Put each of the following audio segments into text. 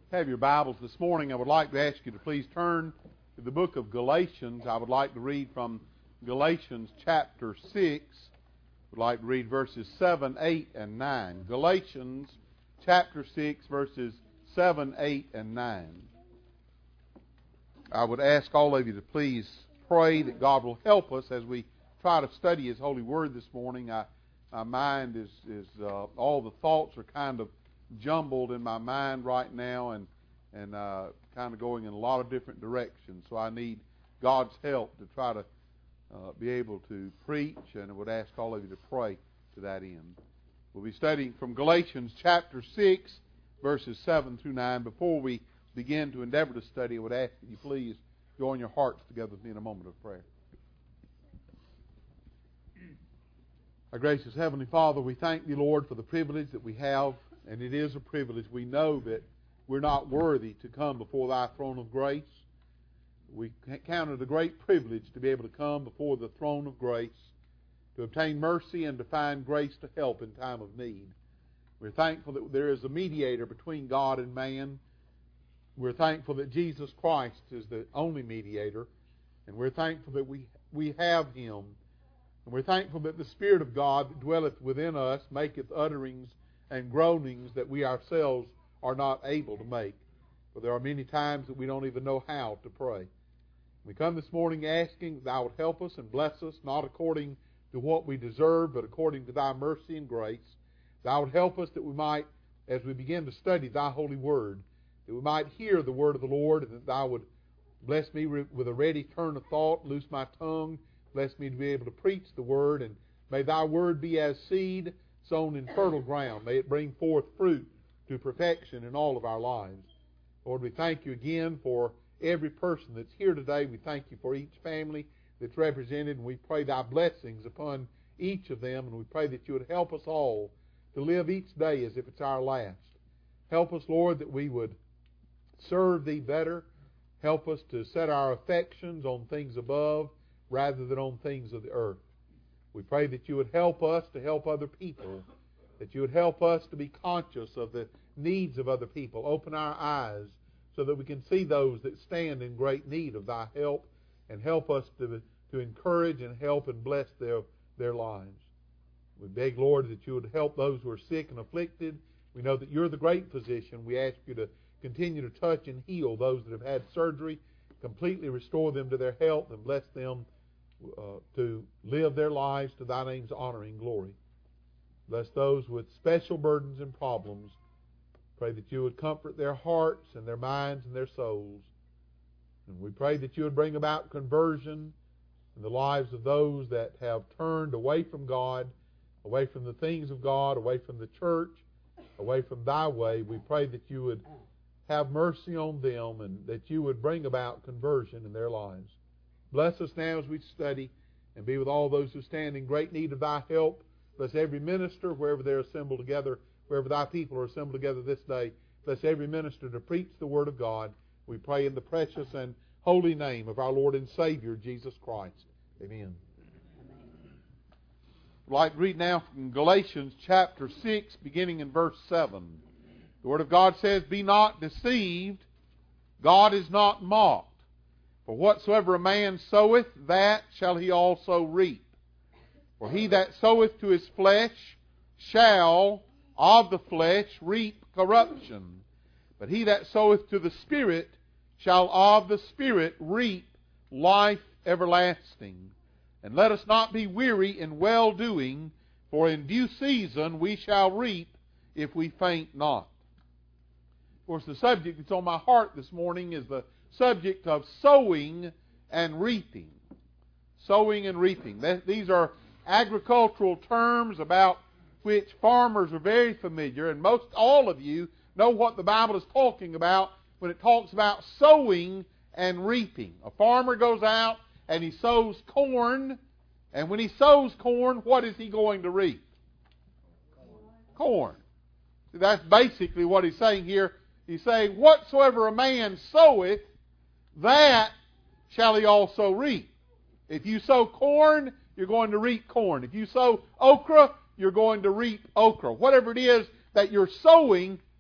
Have your Bibles this morning, I would like to ask you to please turn to the book of Galatians. I would like to read from Galatians chapter 6. I would like to read verses 7, 8, and 9. Galatians chapter 6, verses 7, 8, and 9. I would ask all of you to please pray that God will help us as we try to study His holy word this morning. My mind is all the thoughts are kind of jumbled in my mind right now and kind of going in a lot of different directions. So I need God's help to try to be able to preach, and I would ask all of you to pray to that end. We'll be studying from Galatians chapter 6, verses 7 through 9. Before we begin to endeavor to study, I would ask that you please join your hearts together with me in a moment of prayer. Our gracious Heavenly Father, we thank Thee, Lord, for the privilege that we have. And it is a privilege. We know that we're not worthy to come before Thy throne of grace. We count it a great privilege to be able to come before the throne of grace, to obtain mercy and to find grace to help in time of need. We're thankful that there is a mediator between God and man. We're thankful that Jesus Christ is the only mediator. And we're thankful that we have Him. And we're thankful that the Spirit of God that dwelleth within us maketh utterings and groanings that we ourselves are not able to make. For there are many times that we don't even know how to pray. We come this morning asking that Thou would help us and bless us, not according to what we deserve, but according to Thy mercy and grace. Thou would help us that we might, as we begin to study Thy holy word, that we might hear the word of the Lord, and that Thou would bless me with a ready turn of thought, loose my tongue, bless me to be able to preach the word, and may Thy word be as seed sown in fertile ground. May it bring forth fruit to perfection in all of our lives. Lord, we thank You again for every person that's here today. We thank You for each family that's represented, and we pray Thy blessings upon each of them, and we pray that You would help us all to live each day as if it's our last. Help us, Lord, that we would serve Thee better. Help us to set our affections on things above rather than on things of the earth. We pray that You would help us to help other people, that You would help us to be conscious of the needs of other people. Open our eyes so that we can see those that stand in great need of Thy help, and help us to encourage and help and bless their lives. We beg, Lord, that You would help those who are sick and afflicted. We know that You're the great physician. We ask You to continue to touch and heal those that have had surgery, completely restore them to their health, and bless them to live their lives to Thy name's honor and glory. Bless those with special burdens and problems. Pray that You would comfort their hearts and their minds and their souls. And we pray that You would bring about conversion in the lives of those that have turned away from God, away from the things of God, away from the church, away from Thy way. We pray that You would have mercy on them, and that You would bring about conversion in their lives. Bless us now as we study, and be with all those who stand in great need of Thy help. Bless every minister wherever they're assembled together, wherever Thy people are assembled together this day. Bless every minister to preach the Word of God. We pray in the precious and holy name of our Lord and Savior, Jesus Christ. Amen. I'd like to read now from Galatians chapter 6, beginning in verse 7. The Word of God says, "Be not deceived, God is not mocked. For whatsoever a man soweth, that shall he also reap. For he that soweth to his flesh shall of the flesh reap corruption. But he that soweth to the Spirit shall of the Spirit reap life everlasting. And let us not be weary in well-doing, for in due season we shall reap if we faint not." Of course, the subject that's on my heart this morning is the subject of sowing and reaping. Sowing and reaping. These are agricultural terms about which farmers are very familiar, and most all of you know what the Bible is talking about when it talks about sowing and reaping. A farmer goes out and he sows corn, and when he sows corn, what is he going to reap? Corn. See, that's basically what he's saying here. He's saying, whatsoever a man soweth, that shall he also reap. If you sow corn, you're going to reap corn. If you sow okra, you're going to reap okra. Whatever it is that you're sowing,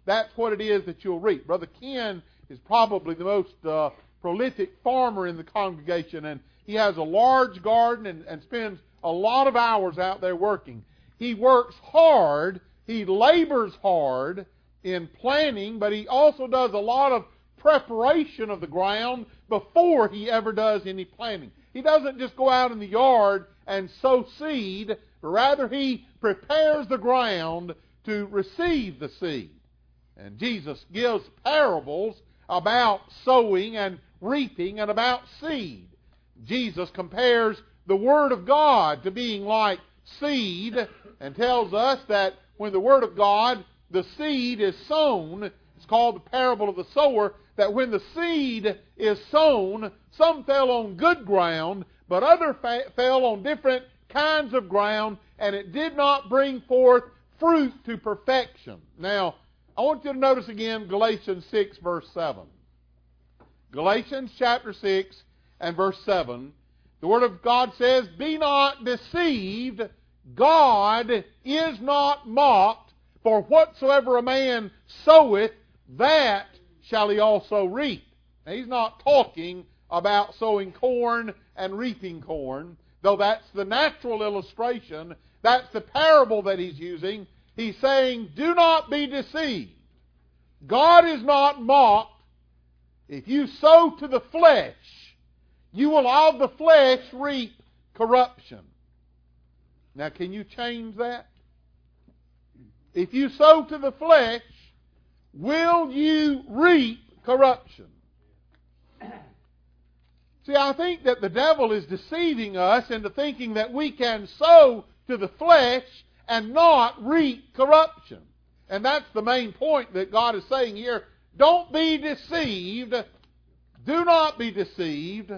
that's what it is that you'll reap. Brother Ken is probably the most prolific farmer in the congregation, and he has a large garden and spends a lot of hours out there working. He works hard, he labors hard in planting, but he also does a lot of preparation of the ground before he ever does any planting. He doesn't just go out in the yard and sow seed, but rather he prepares the ground to receive the seed. And Jesus gives parables about sowing and reaping and about seed. Jesus compares the Word of God to being like seed and tells us that when the Word of God, the seed is sown, it's called the parable of the sower, that when the seed is sown, some fell on good ground, but others fell on different kinds of ground, and it did not bring forth fruit to perfection. Now, I want you to notice again Galatians 6, verse 7. Galatians chapter 6 and verse 7. The Word of God says, "Be not deceived, God is not mocked, for whatsoever a man soweth, that shall he also reap." Now, he's not talking about sowing corn and reaping corn, though that's the natural illustration. That's the parable that he's using. He's saying, do not be deceived. God is not mocked. If you sow to the flesh, you will of the flesh reap corruption. Now, can you change that? If you sow to the flesh, will you reap corruption? See, I think that the devil is deceiving us into thinking that we can sow to the flesh and not reap corruption. And that's the main point that God is saying here. Don't be deceived. Do not be deceived.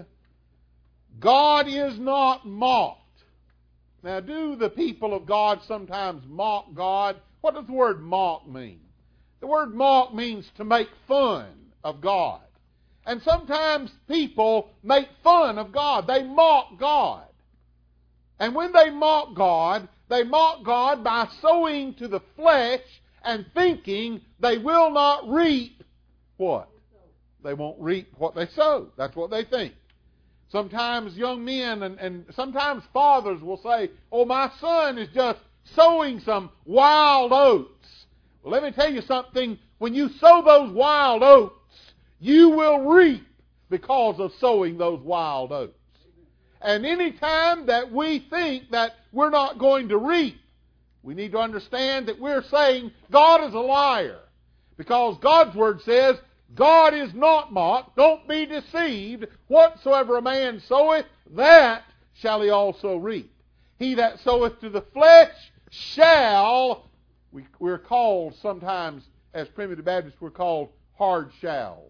God is not mocked. Now, do the people of God sometimes mock God? What does the word mock mean? The word mock means to make fun of God. And sometimes people make fun of God. They mock God. And when they mock God by sowing to the flesh and thinking they will not reap what? They won't reap what they sow. That's what they think. Sometimes young men and sometimes fathers will say, "Oh, my son is just sowing some wild oats." Well, let me tell you something. When you sow those wild oats, you will reap because of sowing those wild oats. And any time that we think that we're not going to reap, we need to understand that we're saying God is a liar. Because God's Word says, God is not mocked. Don't be deceived. Whatsoever a man soweth, that shall he also reap. He that soweth to the flesh shall, we're called sometimes, as Primitive Baptists, we're called hard shells.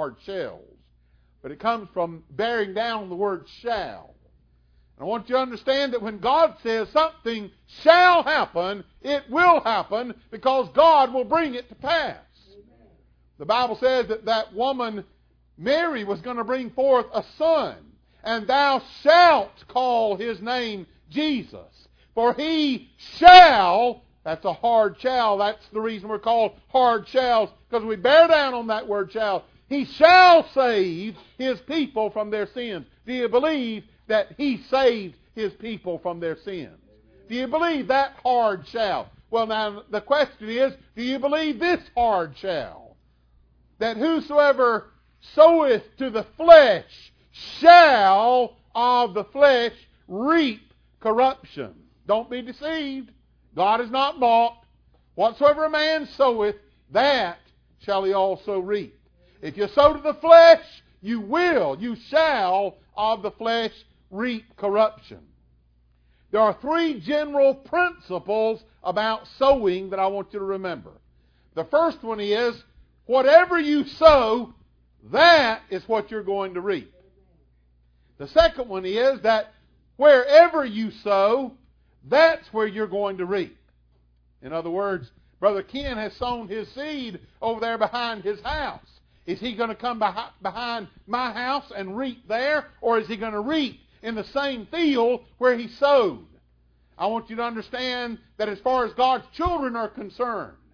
But it comes from bearing down the word shall. And I want you to understand that when God says something shall happen, it will happen because God will bring it to pass. Amen. The Bible says that that woman, Mary, was going to bring forth a son. And thou shalt call his name Jesus. For he shall, that's a hard shall. That's the reason we're called hard shells, because we bear down on that word shall. He shall save his people from their sins. Do you believe that he saved his people from their sins? Do you believe that hard shall? Well, now, the question is, do you believe this hard shall? That whosoever soweth to the flesh shall of the flesh reap corruption. Don't be deceived. God is not mocked. Whatsoever a man soweth, that shall he also reap. If you sow to the flesh, you shall of the flesh reap corruption. There are three general principles about sowing that I want you to remember. The first one is, whatever you sow, that is what you're going to reap. The second one is that wherever you sow, that's where you're going to reap. In other words, Brother Ken has sown his seed over there behind his house. Is he going to come behind my house and reap there? Or is he going to reap in the same field where he sowed? I want you to understand that as far as God's children are concerned,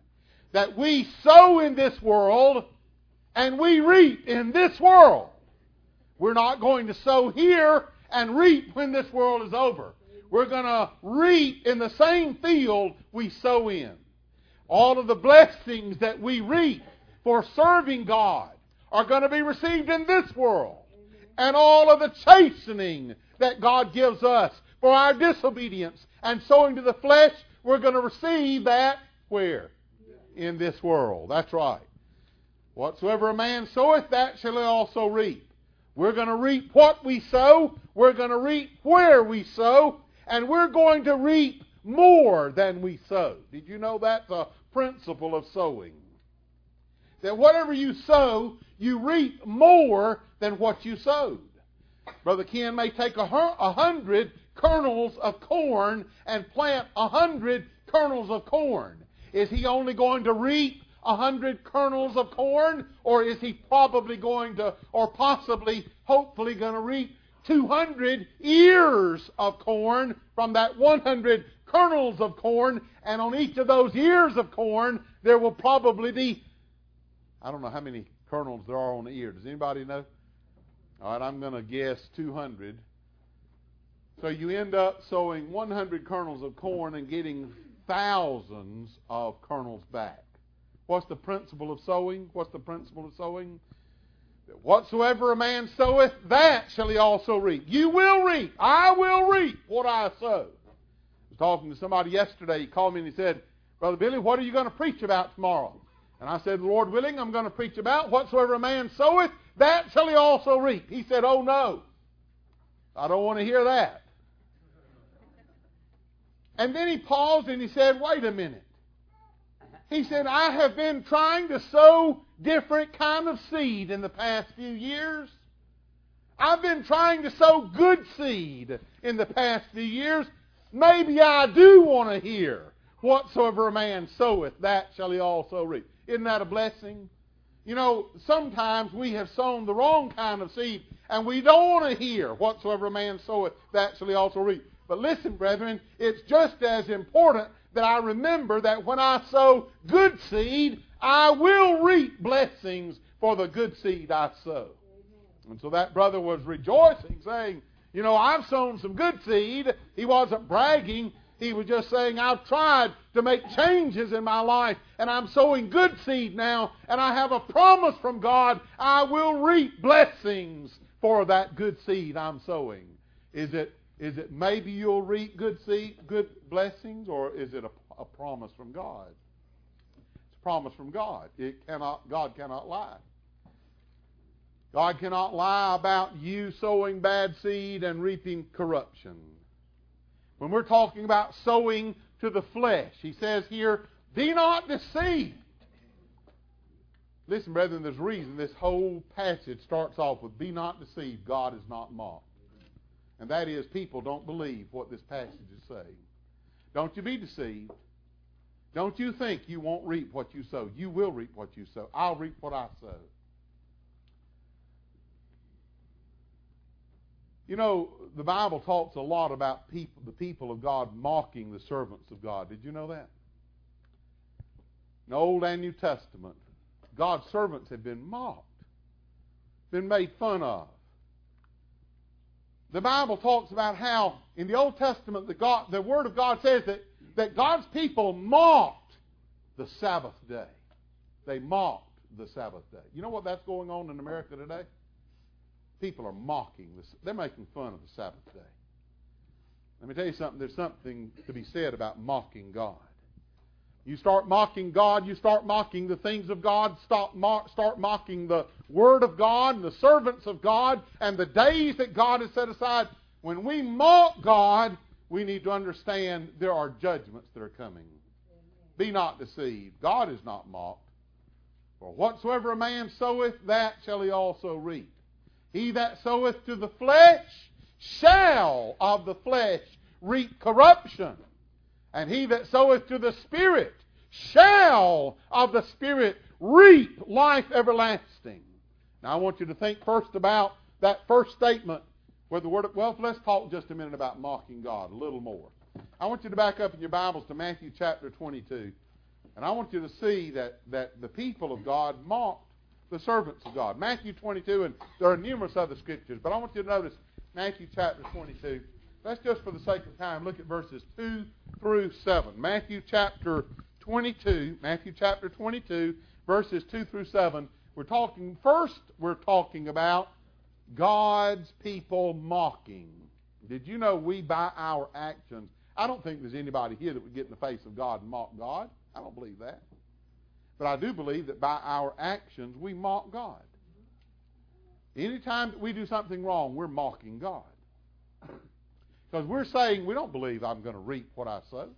that we sow in this world and we reap in this world. We're not going to sow here and reap when this world is over. We're going to reap in the same field we sow in. All of the blessings that we reap for serving God are going to be received in this world. And all of the chastening that God gives us for our disobedience and sowing to the flesh, we're going to receive that where? In this world. That's right. Whatsoever a man soweth, that shall he also reap. We're going to reap what we sow. We're going to reap where we sow. And we're going to reap more than we sow. Did you know that's a principle of sowing? That whatever you sow, you reap more than what you sowed. Brother Ken may take 100 kernels of corn and plant 100 kernels of corn. Is he only going to reap 100 kernels of corn? Or is he probably going to, or possibly, hopefully going to reap 200 ears of corn from that 100 kernels of corn? And on each of those ears of corn, there will probably be, I don't know how many kernels there are on the ear. Does anybody know? All right, I'm going to guess 200. So you end up sowing 100 kernels of corn and getting thousands of kernels back. What's the principle of sowing? What's the principle of sowing? That whatsoever a man soweth, that shall he also reap. You will reap. I will reap what I sow. I was talking to somebody yesterday. He called me and he said, Brother Billy, what are you going to preach about tomorrow? And I said, Lord willing, I'm going to preach about whatsoever a man soweth, that shall he also reap. He said, oh no, I don't want to hear that. And then he paused and he said, wait a minute. He said, I have been trying to sow different kind of seed in the past few years. I've been trying to sow good seed in the past few years. Maybe I do want to hear, whatsoever a man soweth, that shall he also reap. Isn't that a blessing? You know, sometimes we have sown the wrong kind of seed, and we don't want to hear, whatsoever a man soweth, that shall he also reap. But listen, brethren, it's just as important that I remember that when I sow good seed, I will reap blessings for the good seed I sow. And so that brother was rejoicing, saying, you know, I've sown some good seed. He wasn't bragging. He was just saying, I've tried to make changes in my life, and I'm sowing good seed now, and I have a promise from God, I will reap blessings for that good seed I'm sowing. Is it maybe you'll reap good seed, good blessings, or is it a promise from God? It's a promise from God. God cannot lie. God cannot lie about you sowing bad seed and reaping corruption. When we're talking about sowing to the flesh, he says here, be not deceived. Listen, brethren, there's a reason this whole passage starts off with, be not deceived, God is not mocked. And that is, people don't believe what this passage is saying. Don't you be deceived. Don't you think you won't reap what you sow. You will reap what you sow. I'll reap what I sow. You know, the Bible talks a lot about the people of God mocking the servants of God. Did you know that? In the Old and New Testament, God's servants have been mocked, been made fun of. The Bible talks about how in the Old Testament the Word of God says that God's people mocked the Sabbath day. They mocked the Sabbath day. You know what that's going on in America today? People are mocking this. They're making fun of the Sabbath day. Let me tell you something. There's something to be said about mocking God. You start mocking God, you start mocking the things of God, start mocking the Word of God and the servants of God and the days that God has set aside. When we mock God, we need to understand there are judgments that are coming. Be not deceived. God is not mocked. For whatsoever a man soweth, that shall he also reap. He that soweth to the flesh shall of the flesh reap corruption. And he that soweth to the Spirit shall of the Spirit reap life everlasting. Now I want you to think first about that first statement where the word of, well, let's talk just a minute about mocking God a little more. I want you to back up in your Bibles to Matthew chapter 22. And I want you to see that the people of God mocked the servants of God. Matthew 22, and there are numerous other scriptures, but I want you to notice Matthew chapter 22. Let's just, for the sake of time, look at verses 2 through 7. Matthew chapter 22, verses 2 through 7. We're talking about God's people mocking. Did you know we, by our actions, I don't think there's anybody here that would get in the face of God and mock God. I don't believe that. But I do believe that by our actions we mock God. Anytime that we do something wrong, we're mocking God. Because we're saying we don't believe I'm going to reap what I sow.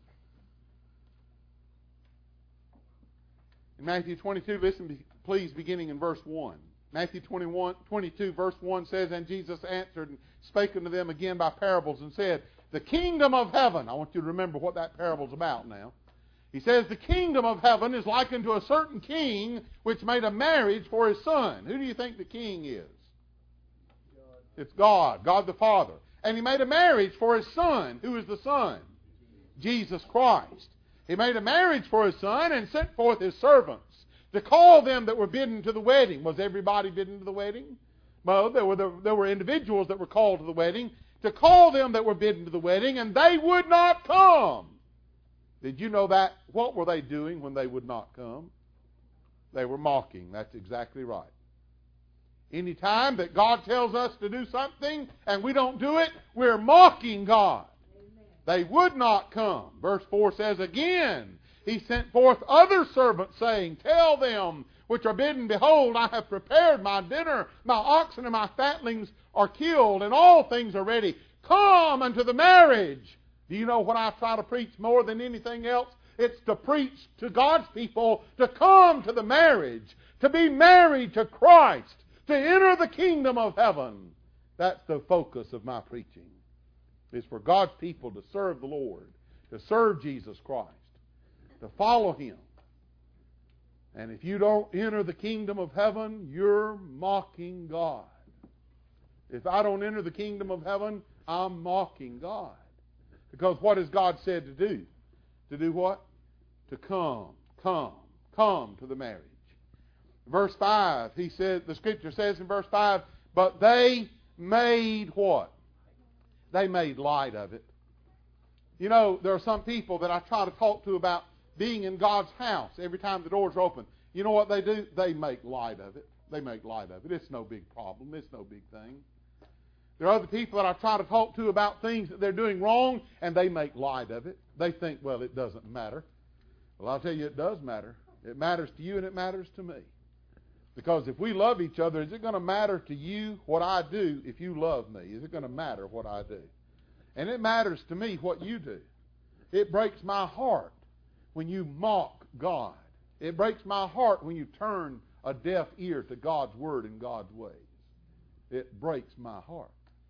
In Matthew 22, listen, please, beginning in verse 1. Matthew 22, verse 1 says, "And Jesus answered and spake unto them again by parables, and said, The kingdom of heaven," I want you to remember what that parable's about now. He says, "The kingdom of heaven is like unto a certain king which made a marriage for his son." Who do you think the king is? God. It's God the Father. And he made a marriage for his son. Who is the son? Jesus Christ. He made a marriage for his son and sent forth his servants to call them that were bidden to the wedding. Was everybody bidden to the wedding? No, there were individuals that were called to the wedding, to call them that were bidden to the wedding, and they would not come. Did you know that? What were they doing when they would not come? They were mocking. That's exactly right. Anytime that God tells us to do something and we don't do it, we're mocking God. Amen. They would not come. Verse 4 says, "Again, he sent forth other servants, saying, Tell them which are bidden, Behold, I have prepared my dinner. My oxen and my fatlings are killed, and all things are ready. Come unto the marriage." Do you know what I try to preach more than anything else? It's to preach to God's people to come to the marriage, to be married to Christ, to enter the kingdom of heaven. That's the focus of my preaching. It's for God's people to serve the Lord, to serve Jesus Christ, to follow Him. And if you don't enter the kingdom of heaven, you're mocking God. If I don't enter the kingdom of heaven, I'm mocking God. Because what has God said to do? To do what? To come to the marriage. Verse 5, the Scripture says in verse 5, "But they made" what? They made light of it. You know, there are some people that I try to talk to about being in God's house every time the doors are open. You know what they do? They make light of it. They make light of it. It's no big problem. It's no big thing. There are other people that I try to talk to about things that they're doing wrong, and they make light of it. They think, well, it doesn't matter. Well, I'll tell you, it does matter. It matters to you, and it matters to me. Because if we love each other, is it going to matter to you what I do if you love me? Is it going to matter what I do? And it matters to me what you do. It breaks my heart when you mock God. It breaks my heart when you turn a deaf ear to God's Word and God's ways. It breaks my heart.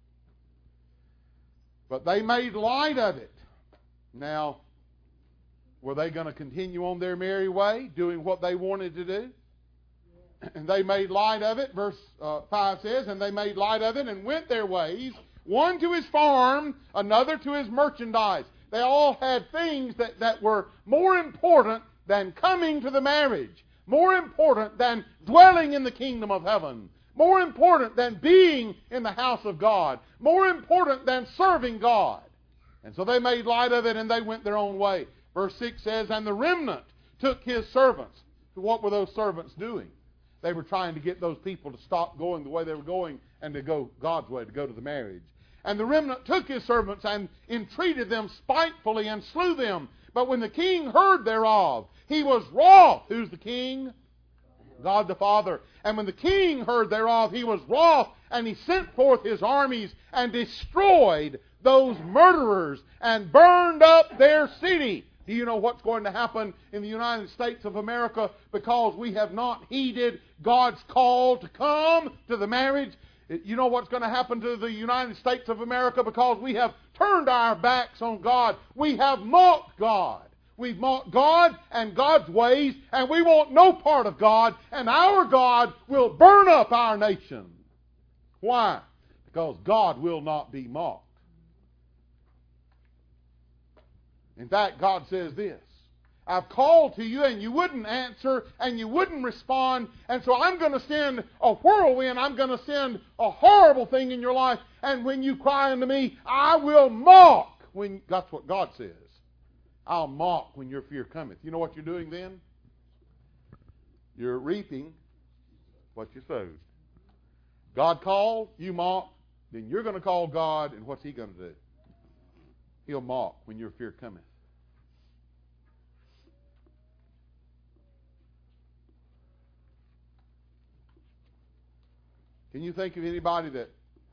But they made light of it. Now, were they going to continue on their merry way, doing what they wanted to do? And they made light of it. Verse 5 says, "And they made light of it and went their ways, one to his farm, another to his merchandise." They all had things that were more important than coming to the marriage, more important than dwelling in the kingdom of heaven, more important than being in the house of God, more important than serving God. And so they made light of it and they went their own way. Verse 6 says, "And the remnant took his servants." So what were those servants doing? They were trying to get those people to stop going the way they were going and to go God's way, to go to the marriage. "And the remnant took his servants and entreated them spitefully and slew them. But when the king heard thereof, he was wroth." Who's the king? God the Father. "And when the king heard thereof, he was wroth, and he sent forth his armies and destroyed those murderers and burned up their city." Do you know what's going to happen in the United States of America because we have not heeded God's call to come to the marriage? You know what's going to happen to the United States of America because we have turned our backs on God? We have mocked God. We've mocked God and God's ways, and we want no part of God, and our God will burn up our nation. Why? Because God will not be mocked. In fact, God says this, I've called to you and you wouldn't answer and you wouldn't respond, and so I'm going to send a whirlwind. I'm going to send a horrible thing in your life, and when you cry unto me, I will mock. That's what God says. I'll mock when your fear cometh. You know what you're doing then? You're reaping what you sowed. God called, you mock, then you're going to call God, and what's He going to do? He'll mock when your fear cometh. Can you think of anybody that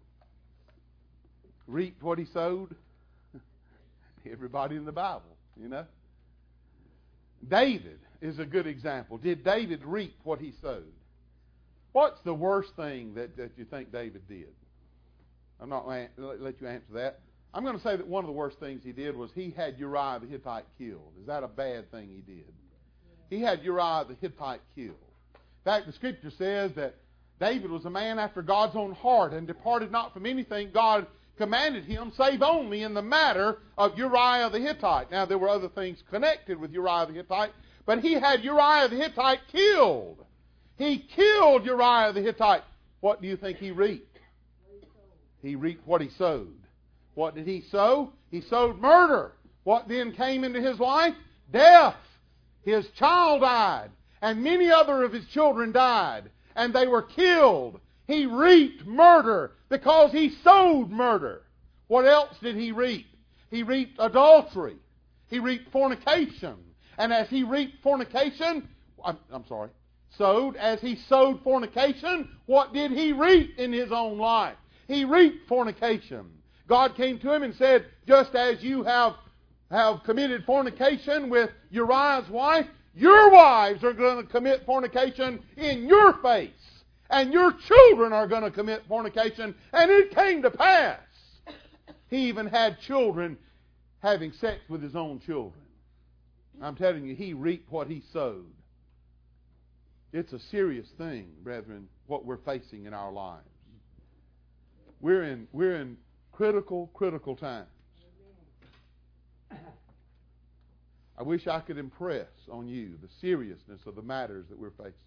reaped what he sowed? Everybody in the Bible, you know. David is a good example. Did David reap what he sowed? What's the worst thing that you think David did? I'm not going to let you answer that. I'm going to say that one of the worst things he did was he had Uriah the Hittite killed. Is that a bad thing he did? He had Uriah the Hittite killed. In fact, the Scripture says that David was a man after God's own heart and departed not from anything God commanded him, save only in the matter of Uriah the Hittite. Now, there were other things connected with Uriah the Hittite, but he had Uriah the Hittite killed. He killed Uriah the Hittite. What do you think he reaped? He reaped what he sowed. What did he sow? He sowed murder. What then came into his life? Death. His child died, and many other of his children died, and they were killed. He reaped murder because he sowed murder. What else did he reap? He reaped adultery. He reaped fornication. And as he reaped fornication, sowed, as he sowed fornication, what did he reap in his own life? He reaped fornication. God came to him and said, just as you have committed fornication with Uriah's wife, your wives are going to commit fornication in your face. And your children are going to commit fornication. And it came to pass. He even had children having sex with his own children. I'm telling you, he reaped what he sowed. It's a serious thing, brethren, what we're facing in our lives. We're in critical times. I wish I could impress on you the seriousness of the matters that we're facing.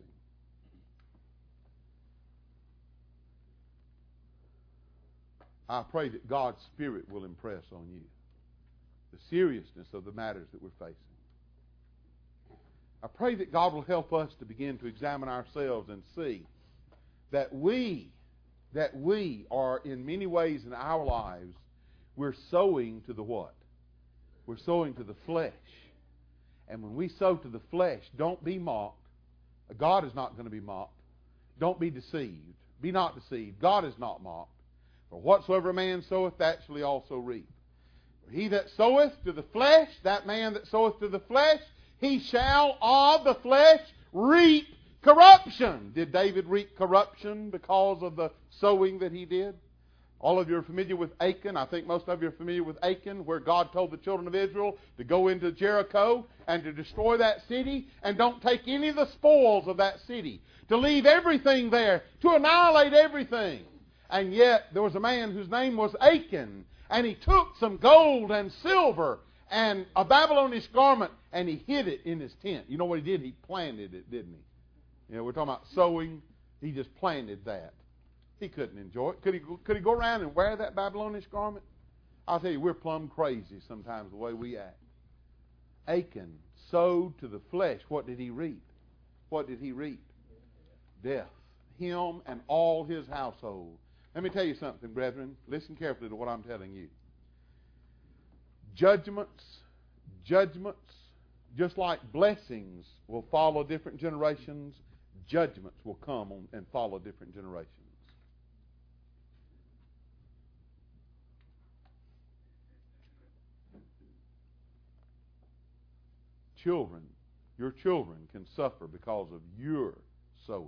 I pray that God's Spirit will impress on you the seriousness of the matters that we're facing. I pray that God will help us to begin to examine ourselves and see that we are in many ways in our lives, we're sowing to the what? We're sowing to the flesh. And when we sow to the flesh, don't be mocked. God is not going to be mocked. Don't be deceived. Be not deceived. God is not mocked. For whatsoever a man soweth, that shall he also reap. For he that soweth to the flesh, that man that soweth to the flesh, he shall of the flesh reap corruption. Did David reap corruption because of the sowing that he did? All of you are familiar with Achan. I think most of you are familiar with Achan, where God told the children of Israel to go into Jericho and to destroy that city and don't take any of the spoils of that city, to leave everything there, to annihilate everything. And yet there was a man whose name was Achan, and he took some gold and silver and a Babylonish garment, and he hid it in his tent. You know what he did? He planted it, didn't he? You know, we're talking about sowing. He just planted that. He couldn't enjoy it. Could he go around and wear that Babylonish garment? I'll tell you, we're plumb crazy sometimes the way we act. Achan sowed to the flesh. What did he reap? What did he reap? Death. Him and all his household. Let me tell you something, brethren. Listen carefully to what I'm telling you. Judgments, just like blessings will follow different generations, judgments will come and follow different generations. Children, your children can suffer because of your sowing.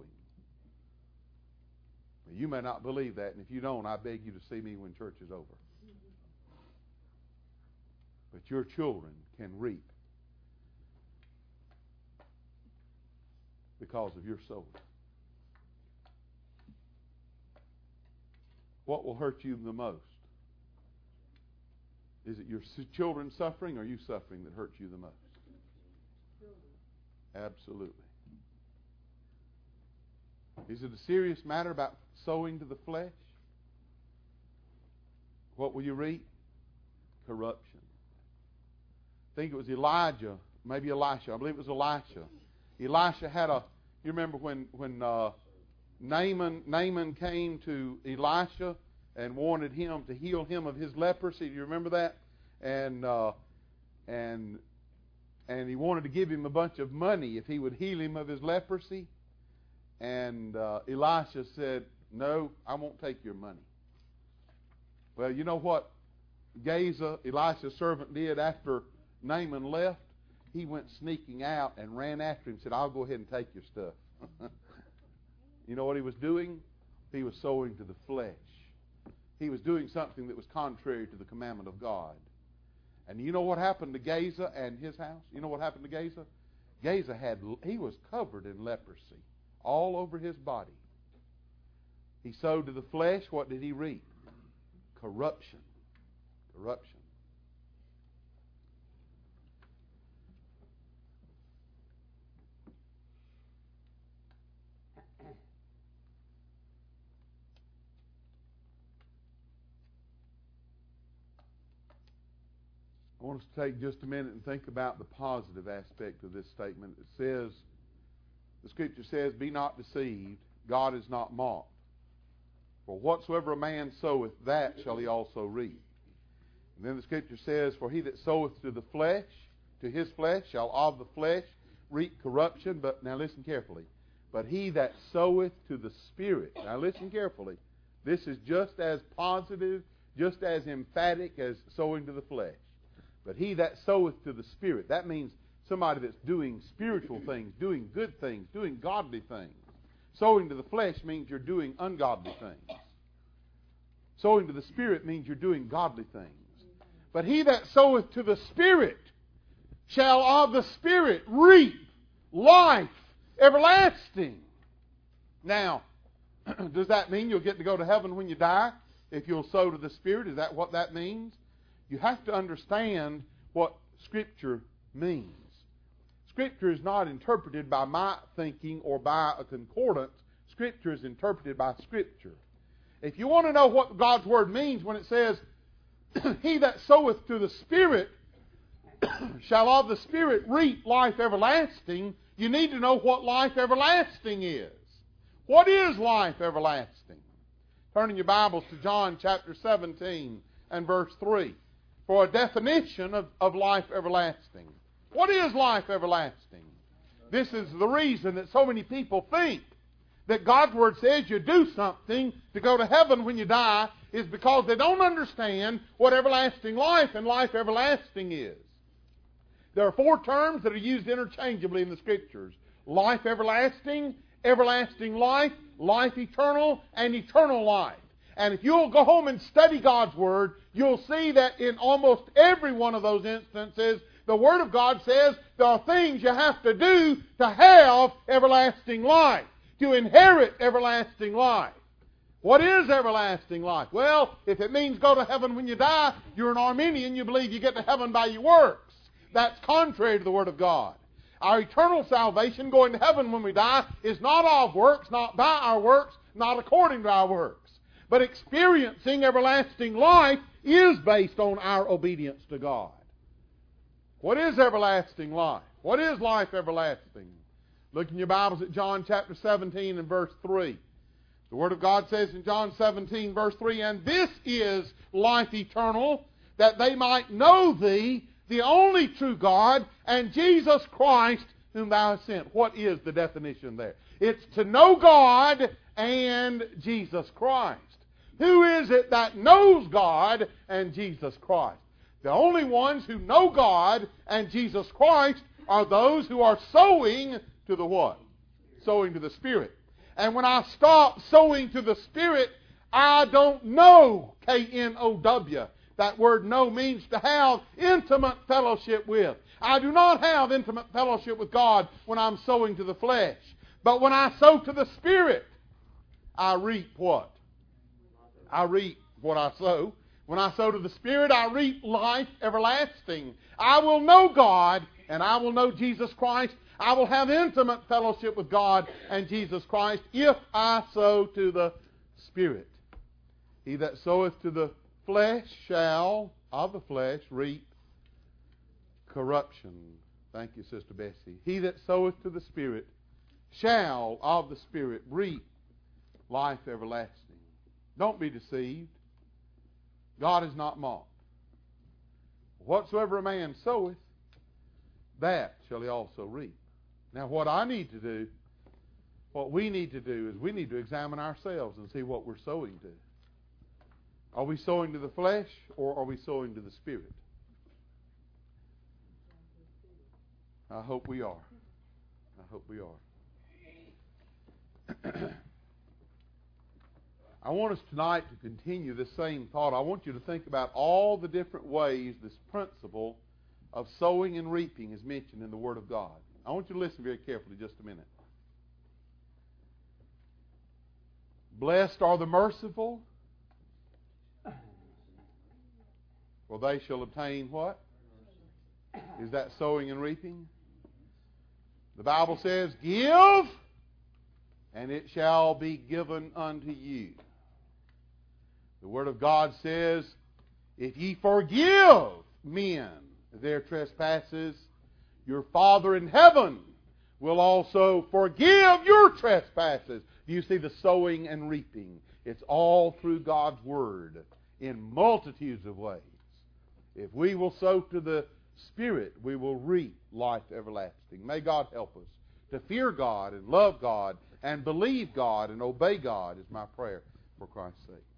You may not believe that, and if you don't, I beg you to see me when church is over. But your children can reap because of your sowing. What will hurt you the most? Is it your children suffering or you suffering that hurts you the most? Absolutely. Is it a serious matter about sowing to the flesh? What will you reap? Corruption. I think it was Elijah, maybe Elisha. I believe it was Elisha. Elisha had you remember when Naaman came to Elisha and wanted him to heal him of his leprosy. Do you remember that? And he wanted to give him a bunch of money if he would heal him of his leprosy. And Elisha said, "No, I won't take your money." Well, you know what Gehazi, Elisha's servant, did after Naaman left? He went sneaking out and ran after him and said, "I'll go ahead and take your stuff." You know what he was doing? He was sowing to the flesh. He was doing something that was contrary to the commandment of God. And you know what happened to Gehazi and his house? You know what happened to Gehazi? Gehazi he was covered in leprosy all over his body. He sowed to the flesh. What did he reap? Corruption. Corruption. I want us to take just a minute and think about the positive aspect of this statement. It says, the Scripture says, "Be not deceived, God is not mocked. For whatsoever a man soweth, that shall he also reap." And then the Scripture says, "For he that soweth to the flesh, to his flesh, shall of the flesh reap corruption." But now listen carefully. "But he that soweth to the Spirit," now listen carefully. This is just as positive, just as emphatic as sowing to the flesh. "But he that soweth to the Spirit," that means somebody that's doing spiritual things, doing good things, doing godly things. Sowing to the flesh means you're doing ungodly things. Sowing to the Spirit means you're doing godly things. "But he that soweth to the Spirit shall of the Spirit reap life everlasting." Now, does that mean you'll get to go to heaven when you die if you'll sow to the Spirit? Is that what that means? You have to understand what Scripture means. Scripture is not interpreted by my thinking or by a concordance. Scripture is interpreted by Scripture. If you want to know what God's Word means when it says, "He that soweth to the Spirit shall of the Spirit reap life everlasting," you need to know what life everlasting is. What is life everlasting? Turn in your Bibles to John chapter 17 and verse 3 for a definition of life everlasting. What is life everlasting? This is the reason that so many people think that God's Word says you do something to go to heaven when you die, is because they don't understand what everlasting life and life everlasting is. There are 4 terms that are used interchangeably in the Scriptures: life everlasting, everlasting life, life eternal, and eternal life. And if you'll go home and study God's Word, you'll see that in almost every one of those instances, the Word of God says there are things you have to do to have everlasting life, to inherit everlasting life. What is everlasting life? Well, if it means go to heaven when you die, you're an Arminian. You believe you get to heaven by your works. That's contrary to the Word of God. Our eternal salvation, going to heaven when we die, is not of works, not by our works, not according to our works. But experiencing everlasting life is based on our obedience to God. What is everlasting life? What is life everlasting? Look in your Bibles at John chapter 17 and verse 3. The Word of God says in John 17 verse 3, "And this is life eternal, that they might know Thee, the only true God, and Jesus Christ, whom Thou hast sent." What is the definition there? It's to know God and Jesus Christ. Who is it that knows God and Jesus Christ? The only ones who know God and Jesus Christ are those who are sowing to the what? Sowing to the Spirit. And when I stop sowing to the Spirit, I don't know, K-N-O-W. That word know means to have intimate fellowship with. I do not have intimate fellowship with God when I'm sowing to the flesh. But when I sow to the Spirit, I reap what? I reap what I sow. When I sow to the Spirit, I reap life everlasting. I will know God, and I will know Jesus Christ. I will have intimate fellowship with God and Jesus Christ if I sow to the Spirit. He that soweth to the flesh shall, of the flesh, reap corruption. Thank you, Sister Bessie. He that soweth to the Spirit shall, of the Spirit, reap life everlasting. Don't be deceived. God is not mocked. Whatsoever a man soweth, that shall he also reap. Now, what we need to do is we need to examine ourselves and see what we're sowing to. Are we sowing to the flesh or are we sowing to the Spirit? I hope we are. I hope we are. I want us tonight to continue this same thought. I want you to think about all the different ways this principle of sowing and reaping is mentioned in the Word of God. I want you to listen very carefully just a minute. Blessed are the merciful, for they shall obtain what? Is that sowing and reaping? The Bible says, give, and it shall be given unto you. The Word of God says, if ye forgive men their trespasses, your Father in heaven will also forgive your trespasses. Do you see the sowing and reaping? It's all through God's Word in multitudes of ways. If we will sow to the Spirit, we will reap life everlasting. May God help us to fear God and love God and believe God and obey God is my prayer for Christ's sake.